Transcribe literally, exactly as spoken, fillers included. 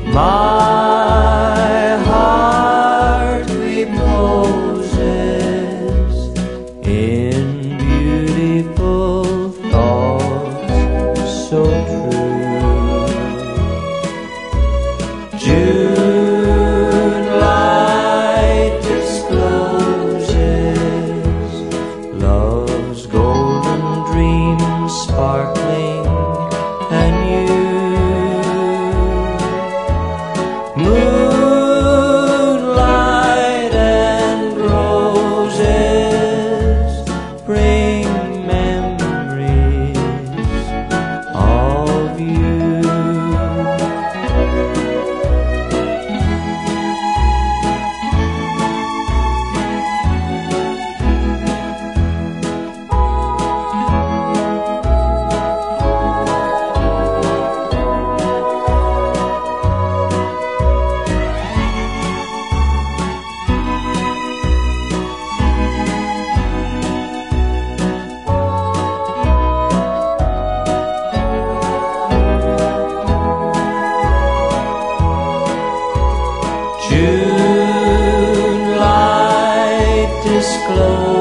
My heart reposes in beautiful thoughts so true. June light discloses love's golden dream sparkling anew. Moonlight and roses bring memories of you. June light discloses